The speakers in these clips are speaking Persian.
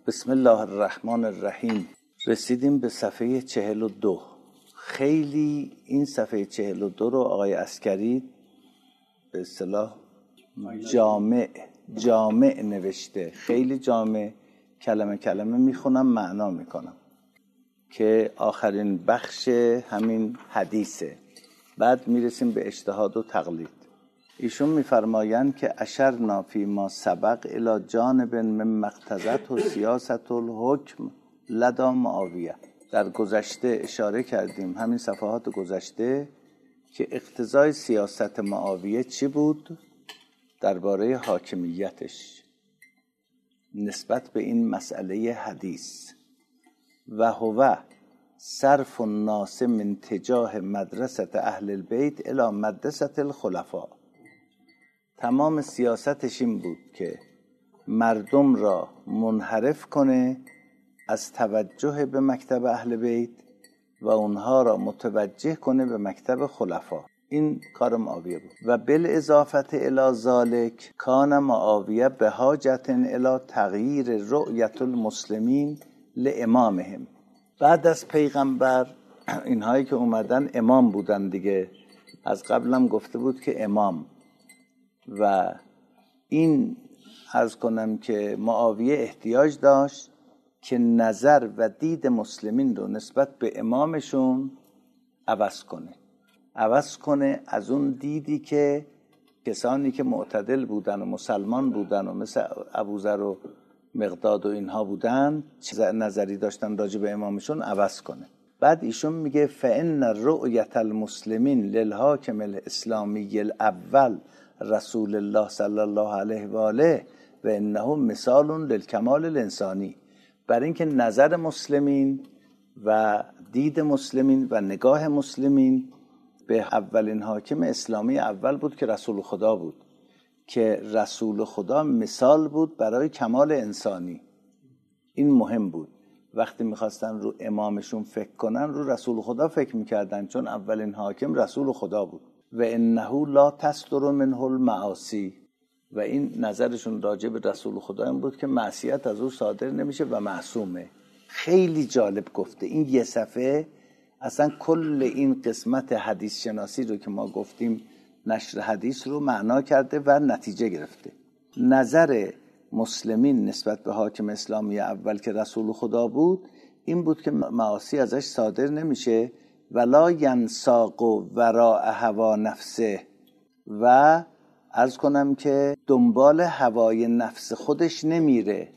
بسم الله الرحمن الرحیم. رسیدیم به صفحه 42. خیلی این صفحه 42 رو آقای عسکری به اصطلاح جامع نوشته، خیلی جامع، کلمه کلمه میخونم معنا میکنم، که آخرین بخش همین حدیثه. بعد میرسیم به اجتهاد و تقلید. ایشون میفرمایند که اشرنا فی ما سبق الی جانب من مقتضت و سیاست الحکم لدا معاویه. در گذشته اشاره کردیم، همین صفحات گذشته، که اقتضای سیاست معاویه چی بود درباره حاکمیتش نسبت به این مسئله حدیث. و هو صرف الناس من تجاه مدرسه اهل البیت الی مدرسه الخلفاء. تمام سیاستش این بود که مردم را منحرف کنه از توجه به مکتب اهل بیت و اونها را متوجه کنه به مکتب خلفا. این کار معاویه بود. و بالاضافه الی ذالک کان معاویه بحاجة الی تغییر رؤیت المسلمین لامامهم. بعد از پیغمبر اینهایی که اومدن امام بودن دیگه، از قبلم گفته بود که امام. و این عرض کنم که معاویه احتیاج داشت که نظر و دید مسلمین رو نسبت به امامشون عوض کنه از اون دیدی که کسانی که معتدل بودن و مسلمان بودن و مثل ابوذر و مقداد و اینها بودن چه نظری داشتن راجع به امامشون عوض کنه. بعد ایشون میگه فإن رؤیت المسلمین للحاکم الاسلامی الاول رسول الله صلی الله علیه و آله و انه مثال للکمال الانسانی. بر اینکه نظر مسلمین و دید مسلمین و نگاه مسلمین به اولین حاکم اسلامی اول بود که رسول خدا بود، که رسول خدا مثال بود برای کمال انسانی. این مهم بود. وقتی میخواستن رو امامشون فکر کنن رو رسول خدا فکر میکردن، چون اولین حاکم رسول خدا بود. و انه لا تصدر منه المعاصی. و این نظرشون راجع به رسول خدا این بود که معصیت از او صادر نمیشه و معصومه. خیلی جالب گفته. این یه صفحه اصلا کل این قسمت حدیث شناسی رو که ما گفتیم نشر حدیث رو معنا کرده و نتیجه گرفته. نظر مسلمین نسبت به حاکم اسلامی اول که رسول خدا بود این بود که معاصی ازش صادر نمیشه، ولا ینساق وراء هوا نفسه، و عرض کنم که دنبال هوای نفس خودش نمیره،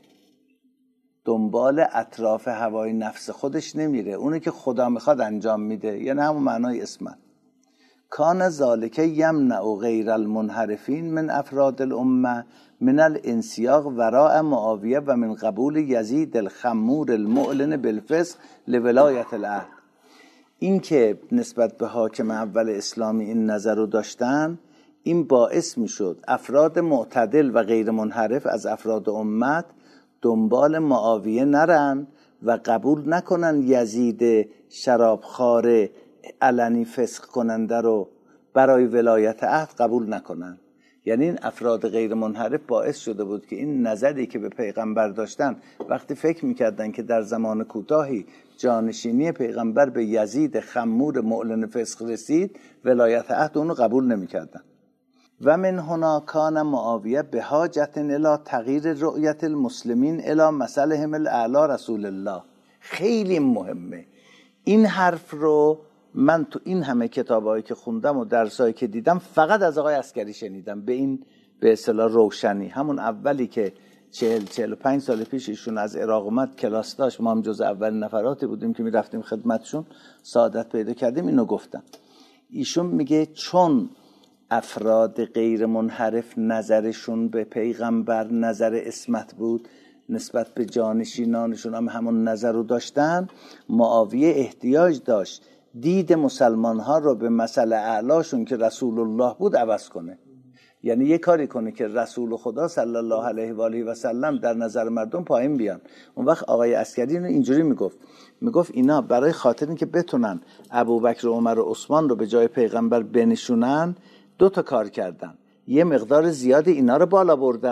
دنبال اطراف هوای نفس خودش نمیره، اونی که خدا میخواد انجام میده، یعنی همون معنای اسمت. کان ذالک یمنع غیر المنحرفین من افراد الامه من الانسیاق وراء معاویه و من قبول یزید الخمور المعلن بالفسق لولایت العهد. این که نسبت به حاکم اول اسلامی این نظر رو داشتن، این باعث میشد افراد معتدل و غیر منحرف از افراد امت دنبال معاویه نرن و قبول نکنن یزید شرابخوار علنی فسق کننده رو برای ولایت عهد قبول نکنن. یعنی این افراد غیر منحرف باعث شده بود که این نظری که به پیغمبر داشتن وقتی فکر میکردن که در زمان کوتاهی جانشینی پیغمبر به یزید خمور معلن فسق رسید، ولایت عهد اونو قبول نمیکردن. و من هنا کان معاویه بحاجة الی تغییر رؤیت المسلمین الی مثلهم الاعلی رسول الله. خیلی مهمه این حرف رو. من تو این همه کتابایی که خوندم و درسایی که دیدم فقط از آقای عسکری شنیدم به این به اصطلاح روشنی. همون اولی که 40-45 سال پیش ایشون از عراق اومد کلاس داشت، ما هم جز اولین نفراتی بودیم که میرفتیم خدمتشون، سعادت پیدا کردیم. اینو گفتم. ایشون میگه چون افراد غیر منحرف نظرشون به پیغمبر نظر عصمت بود، نسبت به جانشینانشون هم همون نظر رو داشتن، معاویه احتیاج داشت دید مسلمان ها رو به مسئله اعلاشون که رسول الله بود عوض کنه. یعنی یه کاری کنه که رسول خدا صلی الله علیه و آله و سلم در نظر مردم پایین بیان. اون وقت آقای عسکری اینجوری میگفت اینا برای خاطر اینکه بتونن ابوبکر و عمر و عثمان رو به جای پیغمبر بنشونن 2 تا کار کردن. یه مقدار زیادی اینا رو بالا بردن،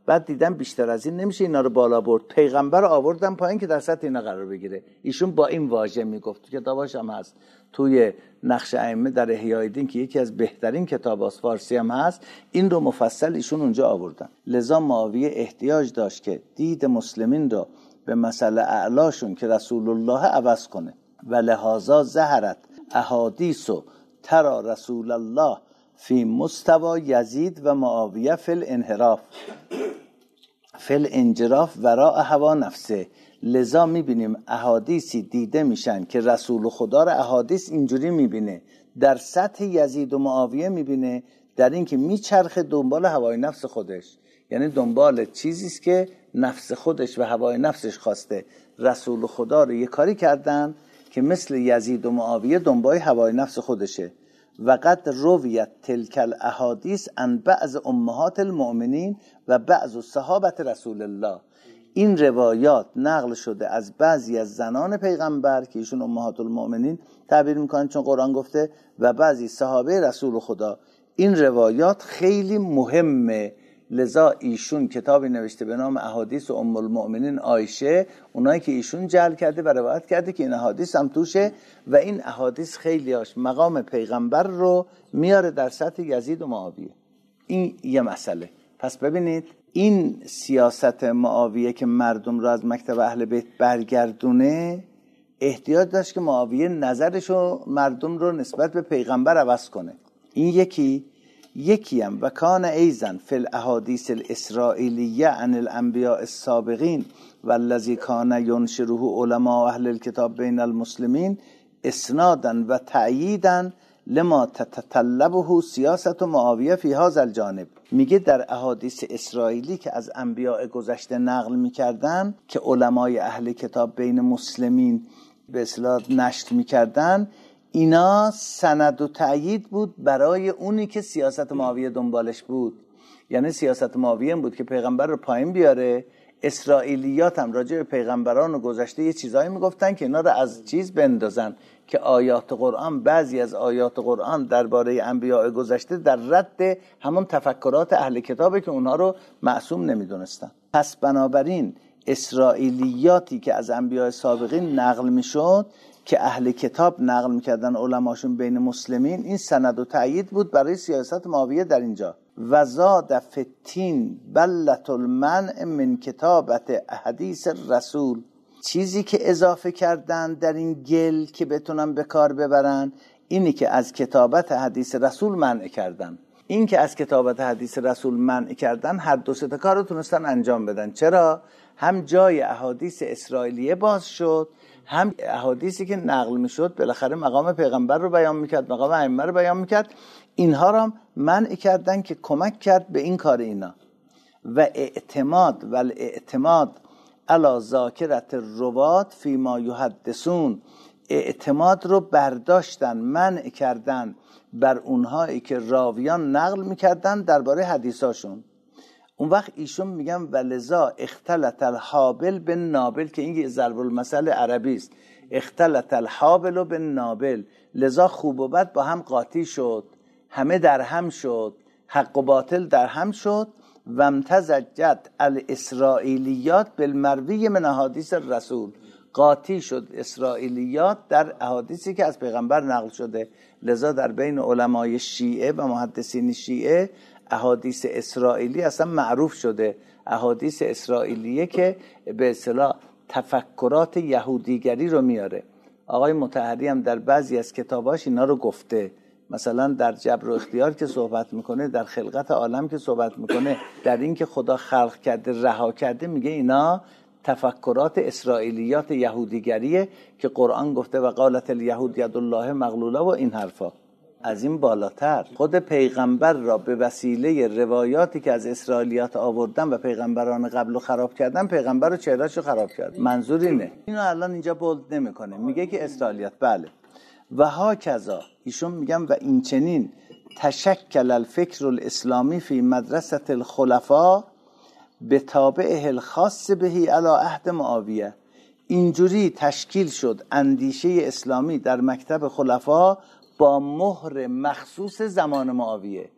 بعد دیدن بیشتر از این نمیشه اینا رو بالا برد، پیغمبر رو آوردن پایین که در سطح اینا قرار بگیره. ایشون با این واژه میگفت، تو کتاباش هم هست، توی نقش ائمه در احیای دین که یکی از بهترین کتاباست، فارسی هم هست، این رو مفصل ایشون اونجا آوردن. لذا معاویه احتیاج داشت که دید مسلمین رو به مسئله اعلاشون که رسول الله عوض کنه. و لحاظا ظهرت احادیث ترى رسول الله فی مستوى یزید و معاویه فی الانحراف فی الانجراف وراء هوا نفسه. لذا میبینیم احادیثی دیده میشن که رسول خدا رو احادیث اینجوری میبینه، در سطح یزید و معاویه میبینه، در این که میچرخه دنبال هوای نفس خودش، یعنی دنبال چیزیست که نفس خودش و هوای نفسش خواسته. رسول خدا رو یه کاری کردن که مثل یزید و معاویه دنبال هوای نفس خودشه. و قد رویت تلک الاحادیث عن بعض امهات المؤمنین و بعض صحابه رسول الله. این روایات نقل شده از بعضی از زنان پیغمبر که ایشون امهات المؤمنین تعبیر میکنن چون قرآن گفته، و بعضی صحابه رسول خدا. این روایات خیلی مهمه. لذا ایشون کتابی نوشته به نام احادیث ام المؤمنین عایشه، اونایی که ایشون جعل کرده و روایت کرده که این احادیث هم توشه، و این احادیث خیلیاش مقام پیغمبر رو میاره در سطح یزید و معاویه. این یه مسئله. پس ببینید این سیاست معاویه که مردم رو از مکتب اهل بیت برگردونه، احتیاج داشت که معاویه نظرشو مردم رو نسبت به پیغمبر عوض کنه. این یکی هم و کان ایزن فی الاحادیث الاسرائیلیه عن الانبیاء السابقین والذی کان ینشره علماء اهل الكتاب بین المسلمین اسنادا و تأییدا لما تتطلبه سیاست معاویه فی هذا الجانب. میگه در احادیث اسرائیلی که از انبیاء گذشته نقل میکردن که علمای اهل کتاب بین مسلمین به اصطلاح نشر میکردن، اینا سند و تأیید بود برای اونی که سیاست معاویه دنبالش بود. یعنی سیاست معاویه بود که پیغمبر رو پایین بیاره. اسرائیلیات هم راجع به پیغمبران و گذشته یه چیزایی میگفتن که اینا رو از چیز بندازن، که آیات قرآن، بعضی از آیات قرآن درباره انبیاء گذشته در رد همون تفکرات اهل کتابه که اونها رو معصوم نمیدونستن. پس بنابراین اسرائیلیاتی که از انبیاء سابقین نقل میشد که اهل کتاب نقل میکردن علماشون بین مسلمین، این سند و تأیید بود برای سیاست معاویه در اینجا. و زاد فتین بلت المنع من کتابت احادیث رسول. چیزی که اضافه کردن در این گل که بتونن به کار ببرن، اینی که از کتابت حدیث رسول منع کردن. این که از کتابت حدیث رسول منع کردن، هر دو سه تا کار رو تونستن انجام بدن. چرا؟ هم جای احادیث اسرائیلیه باز شد، هم احادیثی که نقل میشد بالاخره مقام پیغمبر رو بیان میکرد، مقام ائمه رو بیان میکرد. اینها رو منع کردن که کمک کرد به این کار اینا. و اعتماد علی ذاکرت الروات فیما یحدثون، اعتماد رو برداشتن، منع کردن بر اونهایی که راویان نقل میکردن درباره حدیثاشون. اون وقت ایشون میگن ولذا اختلط الحابل بالنابل، که این ضرب المثل عربی است. اختلط الحابل بالنابل، لذا خوب و بد با هم قاطی شد، همه در هم شد، حق و باطل در هم شد. و امتزجت الاسرائیلیات بالمروی من احادیث الرسول، قاطی شد اسرائیلیات در احادیثی که از پیغمبر نقل شده. لذا در بین علمای شیعه و محدثین شیعه احادیث اسرائیلی اصلا معروف شده، احادیث اسرائیلیه که به اصطلاح تفکرات یهودیگری رو میاره. آقای مطهری هم در بعضی از کتاباش اینا رو گفته، مثلا در جبر و اختیار که صحبت میکنه، در خلقت عالم که صحبت میکنه، در این که خدا خلق کرده رها کرده، میگه اینا تفکرات اسرائیلیات یهودیگریه که قرآن گفته و قالت الیهود ید الله مغلوله و این حرفا. از این بالاتر خود پیغمبر را به وسیله روایاتی که از اسرائیلیات آوردن و پیغمبران قبل خراب کردن، پیغمبر رو چهرهشو خراب کرد. منظور اینه. اینو الان اینجا بولد نمیکنه، میگه که اسرائیلیات. بله. و ها کذا، ایشون میگم و این چنین تشکل الفکر الاسلامی فی مدرسه الخلفاء به تابعه الخاص بهی علی عهد معاویه. اینجوری تشکیل شد اندیشه اسلامی در مکتب خلفا با مهر مخصوص زمان معاویه.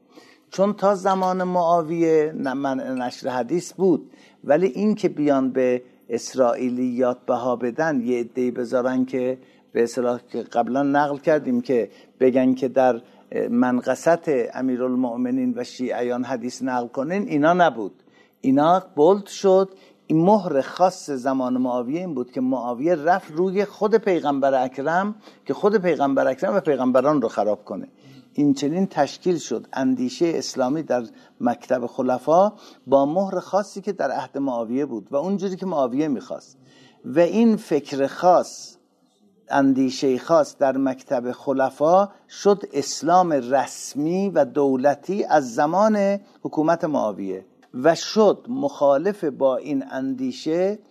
چون تا زمان معاویه منع نشر حدیث بود، ولی این که بیان به اسرائیلیات بها بدن، یه عده‌ای بذارن که به اصطلاح که قبلا نقل کردیم که بگن که در منقصت امیرالمؤمنین و شیعیان حدیث نقل کنین، اینا نبود. اینا بولد شد. این مهر خاص زمان معاویه این بود که معاویه رفت روی خود پیغمبر اکرم که خود پیغمبر اکرم و پیغمبران رو خراب کنه. این چنین تشکیل شد اندیشه اسلامی در مکتب خلفا با مهر خاصی که در عهد معاویه بود و اونجوری که معاویه میخواست. و این فکر خاص، اندیشه خاص در مکتب خلفا شد اسلام رسمی و دولتی از زمان حکومت معاویه و شد مخالف با این اندیشه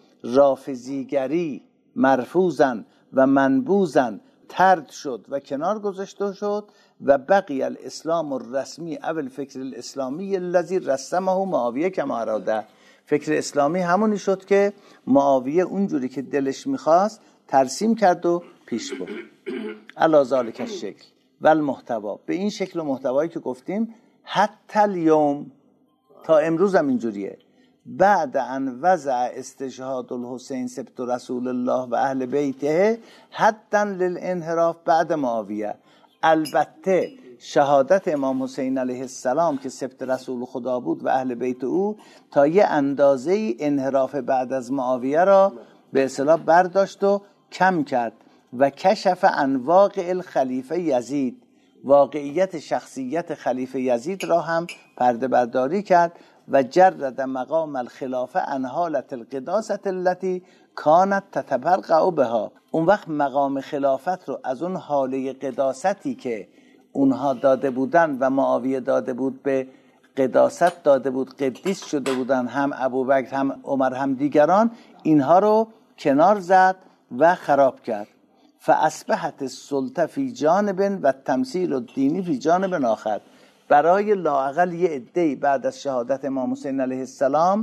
رافضیگری مرفوزن و منبوذن طرد شد و کنار گذاشته شد و بقی الاسلام الرسمی او الفکر الاسلامی الذی رسمه معاویه کما اراده. فکر اسلامی همونی شد که معاویه اونجوری که دلش میخواست ترسیم کرد و پیش برد. علی ذالک الشکل و المحتوا، به این شکل و محتوایی که گفتیم حتی اليوم، تا امروز هم اینجوریه. بعد ان وضع استشهاد الحسین سبط رسول الله و اهل بیته حدا للانحراف بعد معاویه. البته شهادت امام حسین علیه السلام که سبط رسول خدا بود و اهل بیت او تا یه اندازه انحراف بعد از معاویه را به اصطلاح برداشت و کم کرد و کشف عن واقع الخلیفه یزید، واقعیت شخصیت خلیفه یزید را هم پرده برداری کرد و جرد مقام الخلافه عن حالت القداسة التي کانت تتبرقع بها. اون وقت مقام خلافت رو از اون حاله قداستی که اونها داده بودن و معاویه داده بود به قداست داده بود، قدیس شده بودن، هم ابوبکر هم عمر هم دیگران، اینها رو کنار زد و خراب کرد. فاصبحت السلطه فی جانب و تمثیل الدینی فی جانب آخر. برای لااقل یه عده‌ای بعد از شهادت امام حسین علیه السلام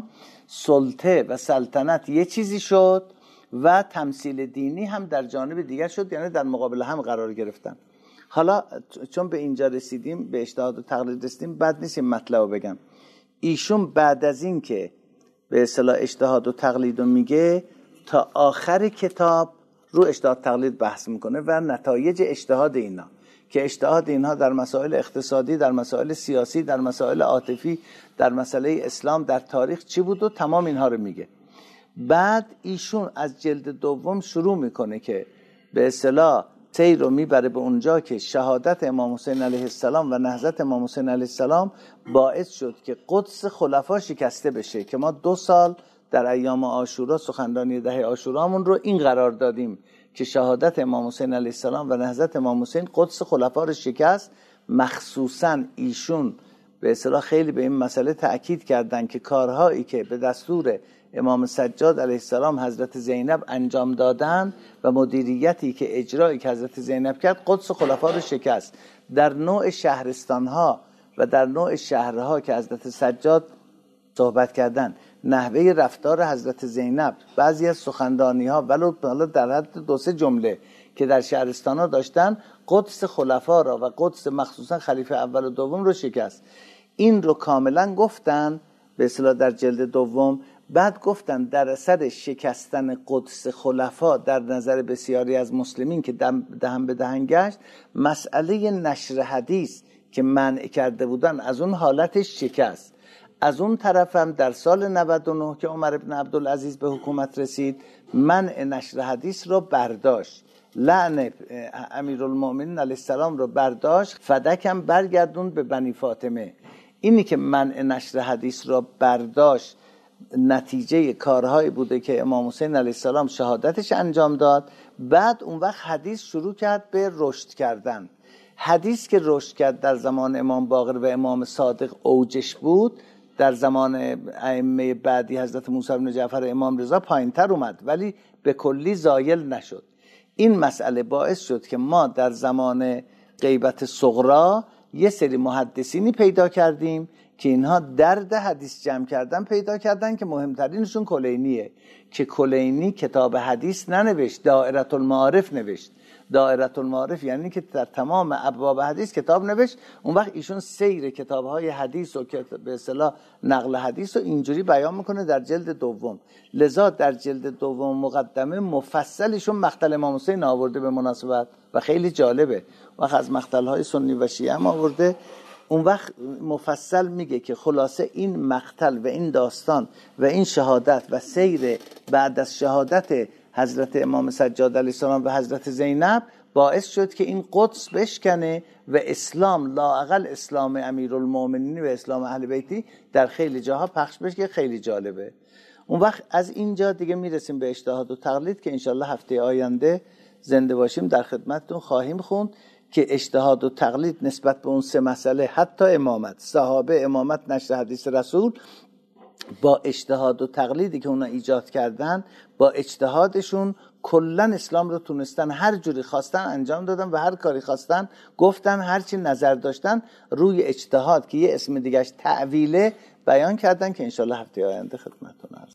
سلطه و سلطنت یه چیزی شد و تمثیل دینی هم در جانب دیگر شد، یعنی در مقابل هم قرار گرفتن. حالا چون به اینجا رسیدیم، به اجتهاد و تقلید رسیدیم، بد نیست این مطلب رو بگم. ایشون بعد از این که به اصطلاح اجتهاد و تقلید رو میگه، تا آخر کتاب رو اجتهاد تقلید بحث میکنه و نتایج اجتهاد اینا، که اجتهاد اینها در مسائل اقتصادی، در مسائل سیاسی، در مسائل عاطفی، در مسئله اسلام، در تاریخ چی بود و تمام اینها رو میگه. بعد ایشون از جلد دوم شروع میکنه که به اصطلاح سیر رو میبره به اونجا که شهادت امام حسین علیه السلام و نهضت امام حسین علیه السلام باعث شد که قدس خلفا شکسته بشه، که ما 2 سال در ایام عاشورا سخنرانی ده عاشورامون رو این قرار دادیم که شهادت امام حسین علیه السلام و نهضت امام حسین قدس خلفا رو شکست. مخصوصا ایشون به اصطلاح خیلی به این مسئله تأکید کردن که کارهایی که به دستور امام سجاد علیه السلام حضرت زینب انجام دادن و مدیریتی که اجرایی که حضرت زینب کرد قدس خلفا رو شکست. در نوع شهرستانها و در نوع شهرها که حضرت سجاد صحبت کردن، نحوه رفتار حضرت زینب، بعضی از سخنرانی ها ولو در حد 2-3 جمله که در شهرستان ها داشتن، قدس خلفا را و قدس مخصوصا خلیفه اول و دوم رو شکست. این رو کاملا گفتن به اصطلاح در جلد دوم. بعد گفتن در اثر شکستن قدس خلفا در نظر بسیاری از مسلمین که دهن به دهن گشت، مسئله نشر حدیث که منع کرده بودن از اون حالتش شکست. از اون طرف هم در سال 99 که عمر بن عبدالعزیز به حکومت رسید، منع نشر حدیث رو برداشت، لعن امیرالمؤمنین علیه السلام رو برداشت، فدکم برگردون به بنی فاطمه. اینی که منع نشر حدیث رو برداشت نتیجه کارهایی بوده که امام حسین علیه السلام شهادتش انجام داد. بعد اون وقت حدیث شروع کرد به رشد کردن. حدیث که رشد کرد در زمان امام باقر و امام صادق اوجش بود، در زمان ائمه بعدی حضرت موسی بن جعفر و امام رضا پایین‌تر اومد، ولی به کلی زایل نشد. این مسئله باعث شد که ما در زمان غیبت صغرا یه سری محدثینی پیدا کردیم که اینها درد حدیث جمع کردن پیدا کردن، که مهمترینشون کلینیه، که کلینی کتاب حدیث ننوشت، دائره المعارف نوشت دائره المعارف، یعنی که در تمام ابواب حدیث کتاب نوشت. اون وقت ایشون سیر کتاب‌های حدیث و به اصطلاح نقل حدیث رو اینجوری بیان میکنه در جلد دوم. لذا در جلد دوم مقدمه مفصل ایشون مقتل امام حسین آورده به مناسبت و خیلی جالبه. وقت از مقتل‌های سنی و شیعه هم آورده. اون وقت مفصل میگه که خلاصه این مقتل و این داستان و این شهادت و سیر بعد از شهادت حضرت امام سجاد علیه السلام و حضرت زینب باعث شد که این قدس بشکنه و اسلام، لااقل اسلام امیرالمومنین و اسلام اهل بیتی در خیلی جاها پخش بشه که خیلی جالبه. اون وقت از اینجا دیگه میرسیم به اجتهاد و تقلید که انشالله هفته آینده زنده باشیم در خدمتتون خواهیم خوند که اجتهاد و تقلید نسبت به اون سه مسئله، حتی امامت، صحابه، امامت، نشر حدیث رسول، با اجتهاد و تقلیدی که اونا ایجاد کردن، با اجتهادشون کلن اسلام رو تونستن هر جوری خواستن انجام دادن و هر کاری خواستن گفتن، هر چی نظر داشتن روی اجتهاد که یه اسم دیگهش تعویله بیان کردن که انشالله هفته آینده خدمتتون